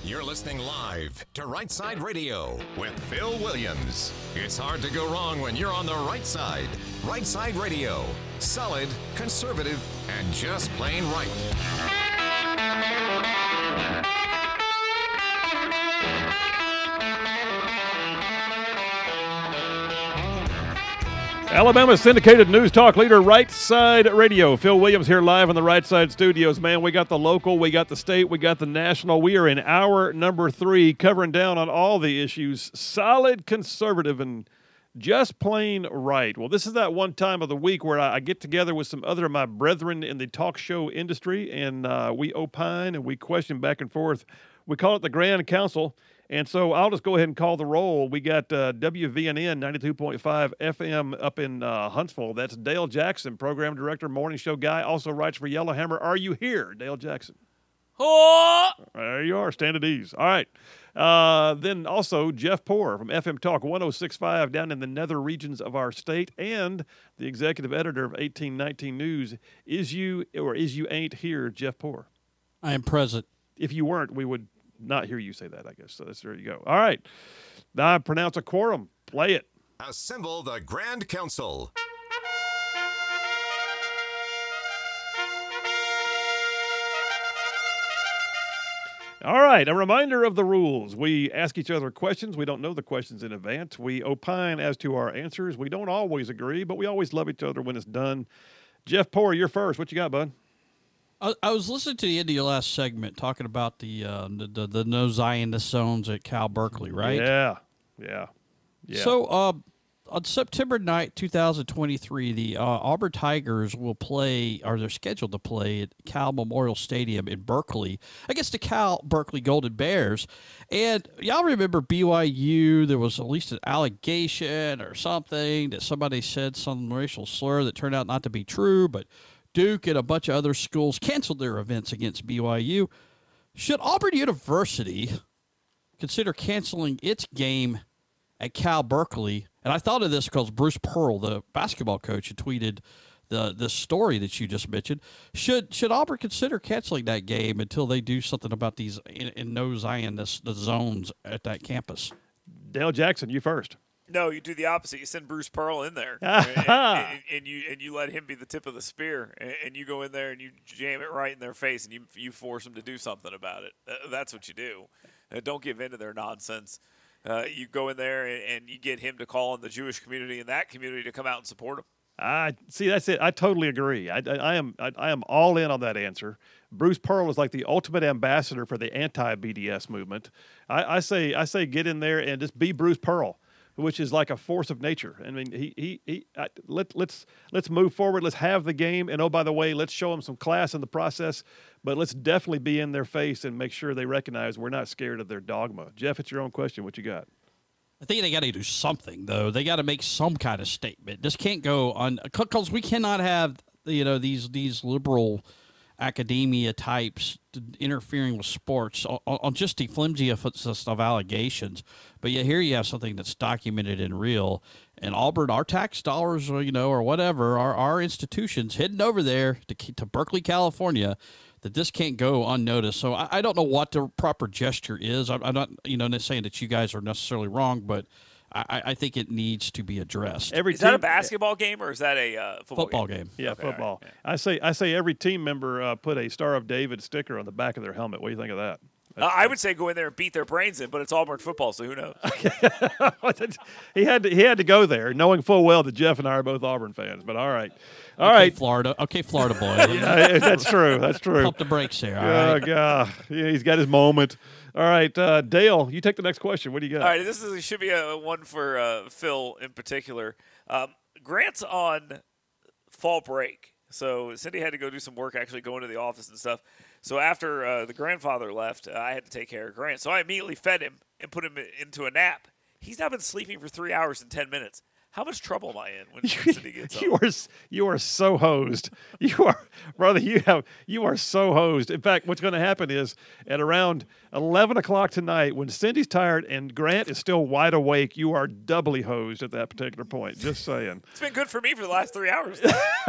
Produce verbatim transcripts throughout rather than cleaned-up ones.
You're listening live to Right Side Radio with Phil Williams. It's hard to go wrong when you're on the right side. Right Side Radio. Solid, conservative, and just plain right. Alabama's syndicated news talk leader, Right Side Radio. Phil Williams here live in the Right Side studios. Man, we got the local, we got the state, we got the national. We are in hour number three, covering down on all the issues. Solid, conservative, and just plain right. Well, this is that one time of the week where I get together with some other of my brethren in the talk show industry, and uh, we opine and we question back and forth. We call it the Grand Council. And so I'll just go ahead and call the roll. We got uh, W V N N ninety-two point five F M up in uh, Huntsville. That's Dale Jackson, program director, morning show guy, also writes for Yellowhammer. Are you here, Dale Jackson? Oh! There you are. Stand at ease. All right. Uh, then also Jeff Poor from F M Talk one oh six point five down in the nether regions of our state, and the executive editor of eighteen nineteen News. Is you or is you ain't here, Jeff Poor? I am present. If you weren't, we would not hear you say that, I guess. So that's, there you go. All right. Now I pronounce a quorum. Play it. Assemble the Grand Council. All right. A reminder of the rules. We ask each other questions. We don't know the questions in advance. We opine as to our answers. We don't always agree, but we always love each other when it's done. Jeff Poor, you're first. What you got, bud? I, I was listening to the end of your last segment talking about the uh, the, the the no Zionist zones at Cal Berkeley, right? Yeah, yeah, yeah. So uh, on September ninth, twenty twenty-three, the uh, Auburn Tigers will play, or they're scheduled to play at Cal Memorial Stadium in Berkeley against the Cal Berkeley Golden Bears. And y'all remember B Y U? There was at least an allegation or something that somebody said some racial slur that turned out not to be true, but Duke and a bunch of other schools canceled their events against B Y U. Should Auburn University consider canceling its game at Cal Berkeley? And I thought of this because Bruce Pearl, the basketball coach, had tweeted the the story that you just mentioned. Should should Auburn consider canceling that game until they do something about these in, in no Zionist the zones at that campus? Dale Jackson, you first. No, you do the opposite. You send Bruce Pearl in there, and, and, and you and you let him be the tip of the spear, and, and you go in there and you jam it right in their face, and you you force them to do something about it. That's what you do. Uh, don't give in to their nonsense. Uh, you go in there and, and you get him to call on the Jewish community and that community to come out and support him. I see. That's it. I totally agree. I, I, I am. I, I am all in on that answer. Bruce Pearl is like the ultimate ambassador for the anti-B D S movement. I, I say. I say, get in there and just be Bruce Pearl, which is like a force of nature. I mean, he he he. I, let let's let's move forward. Let's have the game, and oh, by the way, let's show them some class in the process. But let's definitely be in their face and make sure they recognize we're not scared of their dogma. Jeff, it's your own question. What you got? I think they got to do something, though. They got to make some kind of statement. This can't go on, because we cannot have, you know, these these liberal academia types interfering with sports on, on just the flimsiest of allegations. But yet here you have something that's documented and real. And Auburn, our tax dollars, or, you know, or whatever, our, our institutions heading over there to to Berkeley, California, that this can't go unnoticed. So I, I don't know what the proper gesture is. I'm, I'm not, you know, not saying that you guys are necessarily wrong, but I, I think it needs to be addressed. Every is team, that a basketball game or is that a uh, football, football game? game? Yeah, Okay, football. right, I say I say every team member uh, put a Star of David sticker on the back of their helmet. What do you think of that? Uh, I would say go in there and beat their brains in, but it's Auburn football, so who knows? he had to, he had to go there, knowing full well that Jeff and I are both Auburn fans. But all right, all okay, right, Florida. Okay, Florida boy. yeah, that's true. That's true. Pump the brakes there. All Oh right. God, yeah, he's got his moment. All right, uh, Dale, you take the next question. What do you got? All right, this is should be a one for uh, Phil in particular. Um, Grant's on fall break, so Cindy had to go do some work, actually go into the office and stuff. So after uh, the grandfather left, uh, I had to take care of Grant. So I immediately fed him and put him into a nap. He's now been sleeping for three hours and ten minutes. How much trouble am I in when Cindy gets you home? are s- you are so hosed. You are, brother. You have you are so hosed. In fact, what's going to happen is at around eleven o'clock tonight, when Cindy's tired and Grant is still wide awake, you are doubly hosed at that particular point. Just saying. It's been good for me for the last three hours.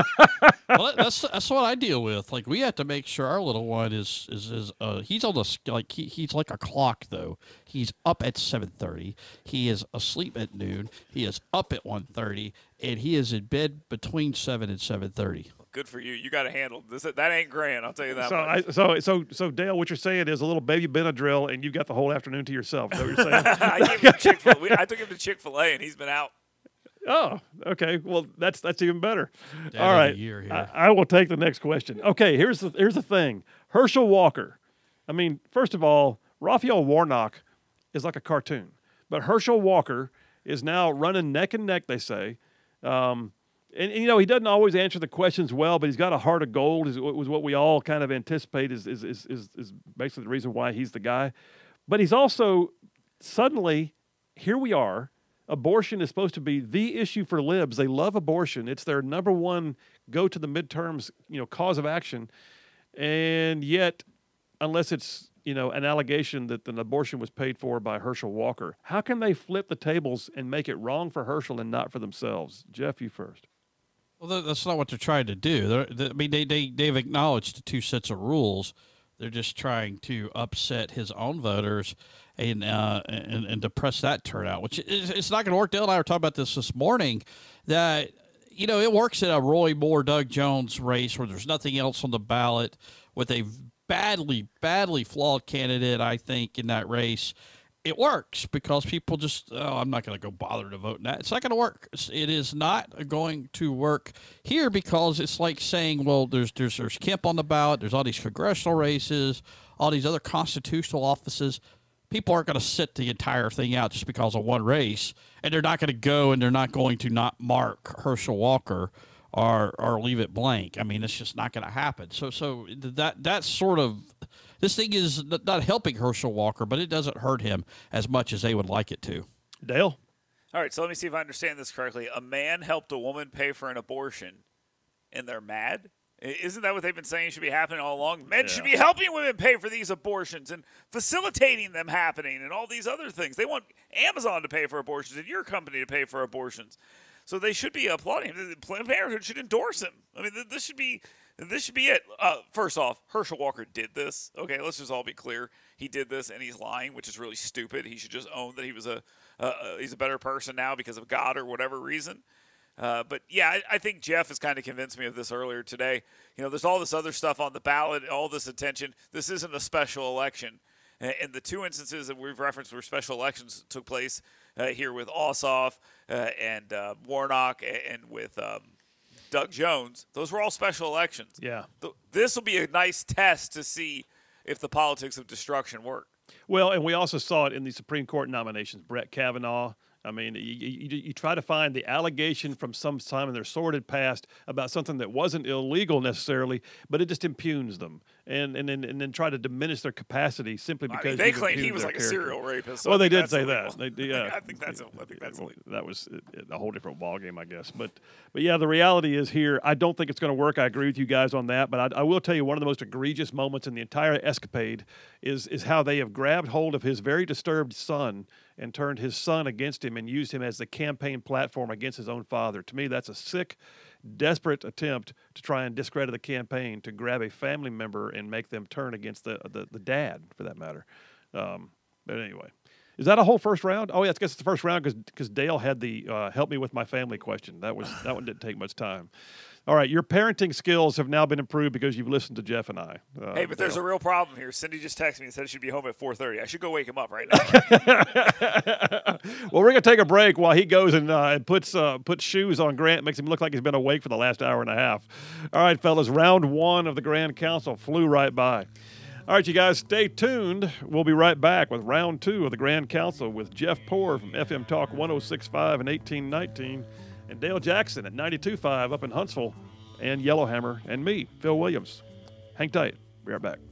Well, that's that's what I deal with. Like we have to make sure our little one is is is uh, he's on the s- like he, he's like a clock though. He's up at seven thirty. He is asleep at noon. He is up at one thirty, and he is in bed between seven and seven thirty. Good for you. You got to handle this. That ain't Grant. I'll tell you that So, much. I, so, so, so, Dale, what you're saying is a little baby Benadryl, and you've got the whole afternoon to yourself. Is that what you're saying? I, gave him Chick-fil-A. I took him to Chick-fil-A, and he's been out. Oh, okay. Well, that's that's even better. Dad All of the right, year here. I, I will take the next question. Okay, here's the here's the thing. Herschel Walker. I mean, first of all, Raphael Warnock is like a cartoon, but Herschel Walker is now running neck and neck. They say, um, and, and you know he doesn't always answer the questions well, but he's got a heart of gold. Is was what we all kind of anticipate is is is is, is basically the reason why he's the guy. But he's also suddenly here we are. Abortion is supposed to be the issue for libs. They love abortion. It's their number one go to the midterms, you know, cause of action. And yet, unless it's, you know, an allegation that an abortion was paid for by Herschel Walker, how can they flip the tables and make it wrong for Herschel and not for themselves? Jeff, you first. Well, that- that's not what they're trying to do. They're, they, I mean, they, they, they've acknowledged the two sets of rules. They're just trying to upset his own voters and uh, and, and depress that turnout, which is it's not going to work. Dale and I were talking about this this morning, that, you know, it works in a Roy Moore, Doug Jones race where there's nothing else on the ballot with a badly, badly flawed candidate, I think, in that race. It works because people just, oh, I'm not going to go bother to vote in that. It's not going to work. It's, it is not going to work here because it's like saying, well, there's there's there's Kemp on the ballot. There's all these congressional races, all these other constitutional offices. People aren't going to sit the entire thing out just because of one race, and they're not going to go and they're not going to not mark Herschel Walker or or leave it blank. I mean, it's just not going to happen. So so that that's sort of. This thing is not helping Herschel Walker, but it doesn't hurt him as much as they would like it to. Dale? All right, so let me see if I understand this correctly. A man helped a woman pay for an abortion, and they're mad? I- Isn't that what they've been saying should be happening all along? Men should be helping women pay for these abortions and facilitating them happening and all these other things. They want Amazon to pay for abortions and your company to pay for abortions. So they should be applauding him. Planned Parenthood should endorse him. I mean, th- this should be this should be it. Uh, first off, Herschel Walker did this. Okay, let's just all be clear. He did this, and he's lying, which is really stupid. He should just own that he was a uh, he's a better person now because of God or whatever reason. Uh, but yeah, I, I think Jeff has kind of convinced me of this earlier today. You know, there's all this other stuff on the ballot, all this attention. This isn't a special election. And, and the two instances that we've referenced where special elections took place uh, here with Ossoff uh, and uh, Warnock and with um, Doug Jones, those were all special elections. Yeah. Th- this will be a nice test to see if the politics of destruction work. Well, and we also saw it in the Supreme Court nominations. Brett Kavanaugh. I mean, you, you, you try to find the allegation from some time in their sordid past about something that wasn't illegal necessarily, but it just impugns them and and, and, and then try to diminish their capacity simply I mean, because they you've claim he impugned was their like a character. serial rapist. so Well, I they think did that's say illegal. that. They, yeah, I think that's I think that's illegal. That was a whole different ballgame, I guess. But but yeah, the reality is here. I don't think it's going to work. I agree with you guys on that. But I, I will tell you one of the most egregious moments in the entire escapade is is how they have grabbed hold of his very disturbed son and turned his son against him and used him as the campaign platform against his own father. To me, that's a sick, desperate attempt to try and discredit the campaign, to grab a family member and make them turn against the the, the dad, for that matter. Um, but anyway, is that a whole first round? Oh, yeah, I guess it's the first round because Dale had the uh, help me with my family question. That was that one didn't take much time. All right, your parenting skills have now been improved because you've listened to Jeff and I. Uh, Hey, but there's Dale. a real problem here. Cindy just texted me and said she should be home at four thirty. I should go wake him up right now. Well, we're going to take a break while he goes and, uh, and puts uh, puts shoes on Grant, makes him look like he's been awake for the last hour and a half. All right, fellas, round one of the Grand Council flew right by. All right, you guys, stay tuned. We'll be right back with round two of the Grand Council with Jeff Poor from F M Talk one oh six point five and eighteen nineteen, and Dale Jackson at ninety-two point five up in Huntsville, and Yellowhammer, and me, Phil Williams. Hang tight. Be right back.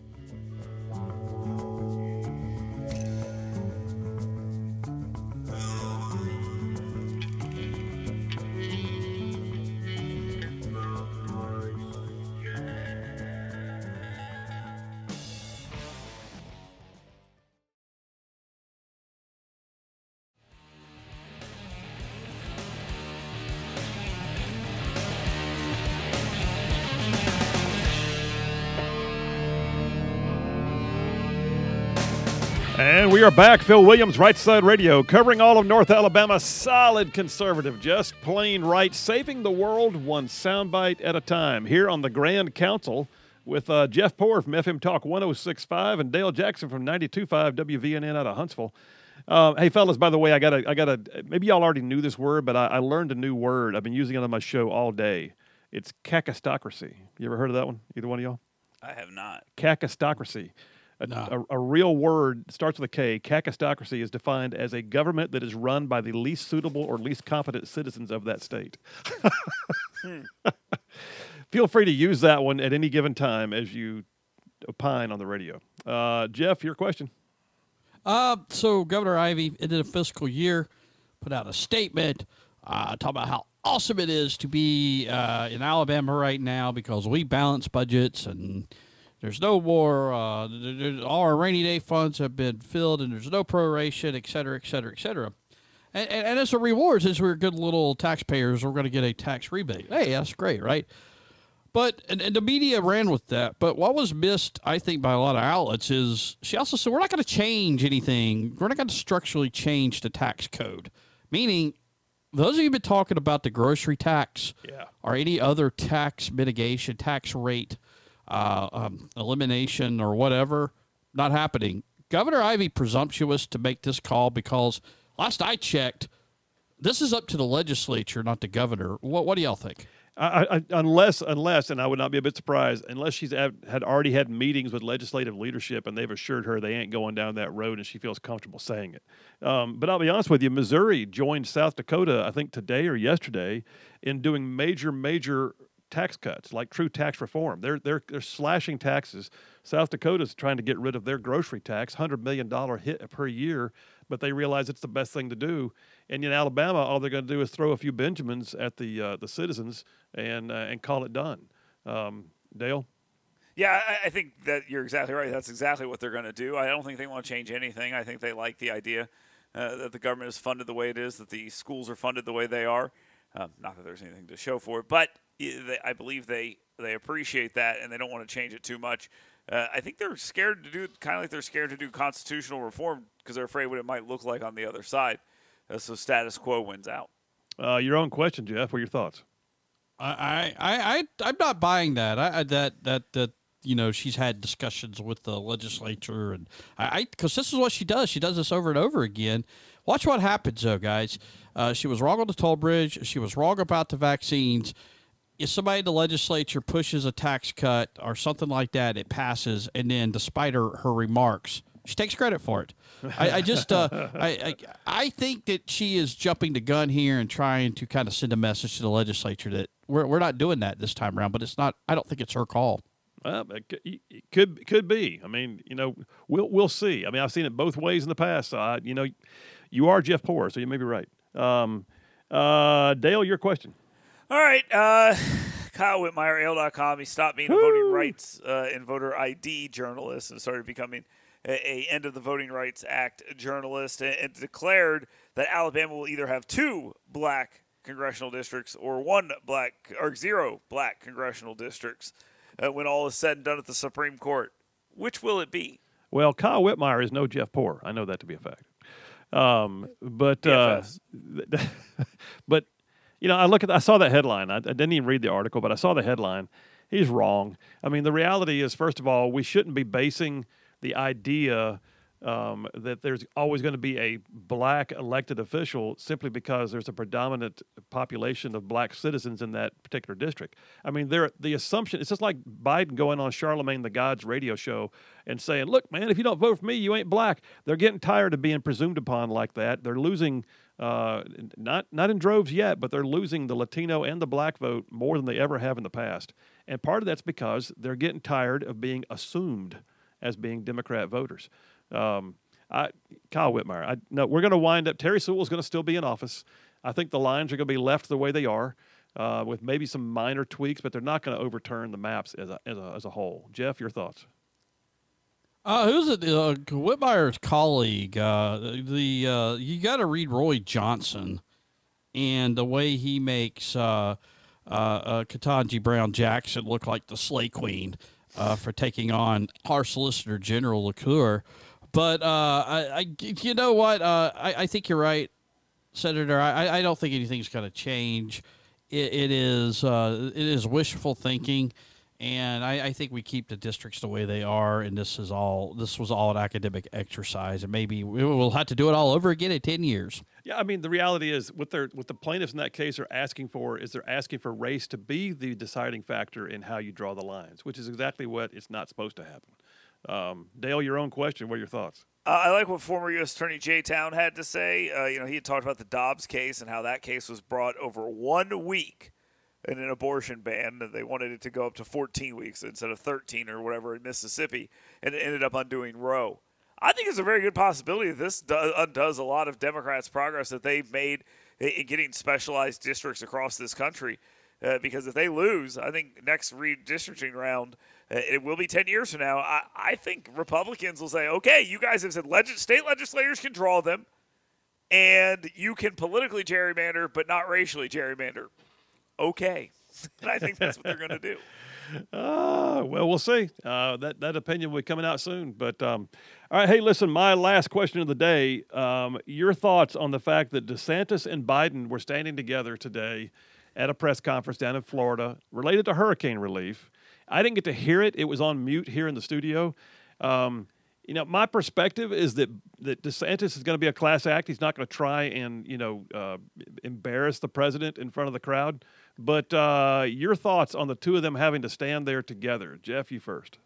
And we are back. Phil Williams, Right Side Radio, covering all of North Alabama. Solid conservative, just plain right, saving the world one soundbite at a time. Here on the Grand Council with uh, Jeff Poor from F M Talk one oh six point five and Dale Jackson from ninety-two point five W V N N out of Huntsville. Uh, hey, fellas, by the way, I got a, I got a, maybe y'all already knew this word, but I, I learned a new word. I've been using it on my show all day. It's cacistocracy. You ever heard of that one? Either one of y'all? I have not. Cacistocracy. A, No. a, a real word starts with a K. Cacistocracy is defined as a government that is run by the least suitable or least competent citizens of that state. hmm. Feel free to use that one at any given time as you opine on the radio. Uh, Jeff, your question. Uh, so Governor Ivey ended a fiscal year, put out a statement, uh, talking about how awesome it is to be uh, in Alabama right now because we balance budgets and there's no more, uh, there, all our rainy day funds have been filled and there's no proration, et cetera, et cetera, et cetera. And, and, and as a reward, since we're good little taxpayers, we're going to get a tax rebate. Hey, that's great, right? But, and, and the media ran with that. But what was missed, I think, by a lot of outlets is she also said, we're not going to change anything. We're not going to structurally change the tax code. Meaning, those of you who've been talking about the grocery tax yeah. or any other tax mitigation, tax rate uh, um, elimination or whatever, not happening. Governor Ivey presumptuous to make this call because last I checked, this is up to the legislature, not the governor. What, what do y'all think? I, I, unless, unless, and I would not be a bit surprised, unless she's had, had already had meetings with legislative leadership and they've assured her they ain't going down that road and she feels comfortable saying it. Um, but I'll be honest with you, Missouri joined South Dakota, I think today or yesterday, in doing major, major tax cuts, like true tax reform. They're they're they're slashing taxes. South Dakota's trying to get rid of their grocery tax, one hundred million dollars hit per year, but they realize it's the best thing to do. And in Alabama, all they're going to do is throw a few Benjamins at the uh, the citizens and uh, and call it done. Um, Dale? Yeah, I, I think that you're exactly right. That's exactly what they're going to do. I don't think they want to change anything. I think they like the idea uh, that the government is funded the way it is, that the schools are funded the way they are. Um, not that there's anything to show for it, but they, I believe they, they appreciate that and they don't want to change it too much. Uh, I think they're scared to do kind of like they're scared to do constitutional reform because they're afraid what it might look like on the other side. Uh, so status quo wins out. Uh, your own question, Jeff. What are your thoughts? I, I, I, I'm not buying that. I, I that that that you know she's had discussions with the legislature and I because this is what she does. She does this over and over again. Watch what happens, though, guys. Uh, she was wrong on the toll bridge. She was wrong about the vaccines. If somebody in the legislature pushes a tax cut or something like that, it passes, and then despite her, her remarks, she takes credit for it. I, I just, uh, I, I, I think that she is jumping the gun here and trying to kind of send a message to the legislature that we're we're not doing that this time around. But it's not. I don't think it's her call. Well, it could could be. I mean, you know, we'll we'll see. I mean, I've seen it both ways in the past. So I, you know, you are Jeff Poor, so you may be right. Um, uh, Dale, your question. All right, uh, Kyle Whitmire, A O L dot com. He stopped being a voting rights uh, and voter I D journalist and started becoming a, a end of the Voting Rights Act journalist, and, and declared that Alabama will either have two black congressional districts or one black or zero black congressional districts uh, when all is said and done at the Supreme Court. Which will it be? Well, Kyle Whitmire is no Jeff Poor. I know that to be a fact. Um, but uh, but. You know, I look at I saw that headline. I, I didn't even read the article, but I saw the headline. He's wrong. I mean, the reality is, first of all, we shouldn't be basing the idea um, that there's always going to be a black elected official simply because there's a predominant population of black citizens in that particular district. I mean, there the assumption, it's just like Biden going on Charlemagne the God's radio show and saying, look, man, if you don't vote for me, you ain't black. They're getting tired of being presumed upon like that. They're losing, uh, not, not in droves yet, but they're losing the Latino and the black vote more than they ever have in the past. And part of that's because they're getting tired of being assumed as being Democrat voters. Um, I, Kyle Whitmire, I, no, we're going to wind up, Terry Sewell is going to still be in office. I think the lines are going to be left the way they are, uh, with maybe some minor tweaks, but they're not going to overturn the maps as a, as a, as a whole. Jeff, your thoughts? Uh, who's it? Uh, Whitmire's colleague. Uh, the uh, you got to read Roy Johnson, and the way he makes uh, uh, uh, Ketanji Brown Jackson look like the Slay Queen uh, for taking on our Solicitor General LaCour. But uh, I, I, you know what? Uh, I, I think you're right, Senator. I, I don't think anything's going to change. It, it is uh, it is wishful thinking, and I, I think we keep the districts the way they are. And this is all this was all an academic exercise, and maybe we will have to do it all over again in ten years. Yeah, I mean, the reality is what they're what the plaintiffs in that case are asking for is they're asking for race to be the deciding factor in how you draw the lines, which is exactly what it's not supposed to happen. Um, Dale, your own question. What are your thoughts? Uh, I like what former U S Attorney Jay Town had to say. Uh, you know, he had talked about the Dobbs case and how that case was brought over one week in an abortion ban. And they wanted it to go up to fourteen weeks instead of thirteen or whatever in Mississippi, and it ended up undoing Roe. I think it's a very good possibility that this do- undoes a lot of Democrats' progress that they've made in getting specialized districts across this country. Uh, because if they lose, I think next redistricting round, uh, it will be ten years from now. I, I think Republicans will say, okay, you guys have said legis- state legislators can draw them, and you can politically gerrymander, but not racially gerrymander. Okay. And I think that's what they're going to do. Uh, well, we'll see. Uh, that, that opinion will be coming out soon. But, um, all right, hey, listen, my last question of the day, um, your thoughts on the fact that DeSantis and Biden were standing together today at a press conference down in Florida related to hurricane relief. I didn't get to hear it. It was on mute here in the studio. Um, you know, my perspective is that, that DeSantis is going to be a class act. He's not going to try and, you know, uh, embarrass the president in front of the crowd. But uh, your thoughts on the two of them having to stand there together. Jeff, you first.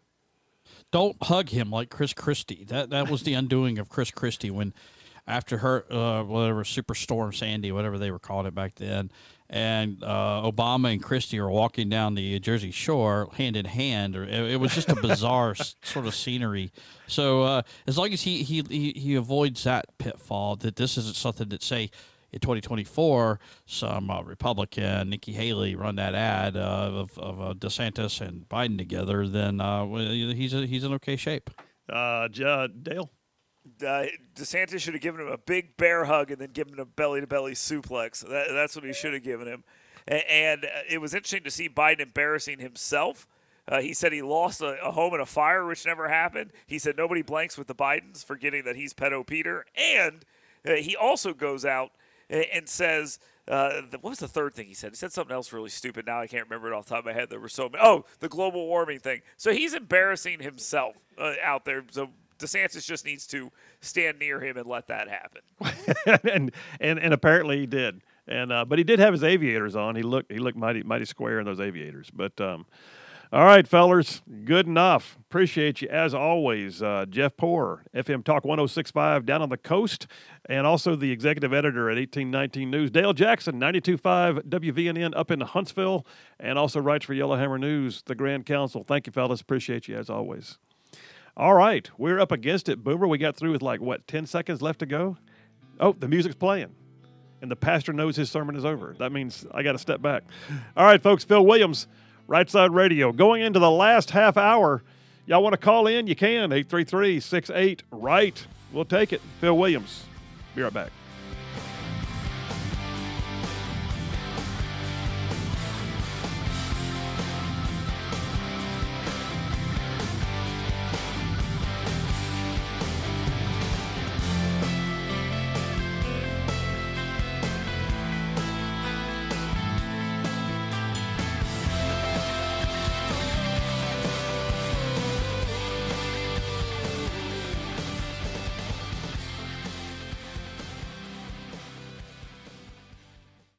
Don't hug him like Chris Christie. That that was the undoing of Chris Christie when after her, uh, whatever, Superstorm Sandy, whatever they were calling it back then, and uh, Obama and Christie are walking down the Jersey Shore hand in hand. Or it, it was just a bizarre sort of scenery. So uh, as long as he, he he he avoids that pitfall, that this isn't something that, say, in twenty twenty-four, some uh, Republican, Nikki Haley, run that ad uh, of, of uh, DeSantis and Biden together, then uh, he's a, he's in okay shape. Uh, J- Dale? Uh, DeSantis should have given him a big bear hug and then given him a belly-to-belly suplex. That, that's what he should have given him. And, and it was interesting to see Biden embarrassing himself. Uh, he said he lost a, a home in a fire, which never happened. He said nobody blanks with the Bidens, forgetting that he's pedo Peter. And uh, he also goes out and, and says, uh, the, what was the third thing he said? He said something else really stupid. Now I can't remember it off the top of my head. There were so many. Oh, the global warming thing. So he's embarrassing himself uh, out there. So DeSantis just needs to stand near him and let that happen. and, and and apparently he did. And uh, but he did have his aviators on. He looked he looked mighty mighty square in those aviators. But um, all right, fellers, good enough. Appreciate you as always, uh, Jeff Poor, F M Talk one oh six point five down on the coast, and also the executive editor at eighteen nineteen News, Dale Jackson, ninety-two point five W V N N up in Huntsville, and also writes for Yellowhammer News, the Grand Council. Thank you, fellas. Appreciate you as always. All right, we're up against it, Boomer. We got through with like, what, ten seconds left to go? Oh, the music's playing, and the pastor knows his sermon is over. That means I got to step back. All right, folks, Phil Williams, Right Side Radio. Going into the last half hour, y'all want to call in? You can, eight three three, six eight, R I G H T. We'll take it. Phil Williams. Be right back.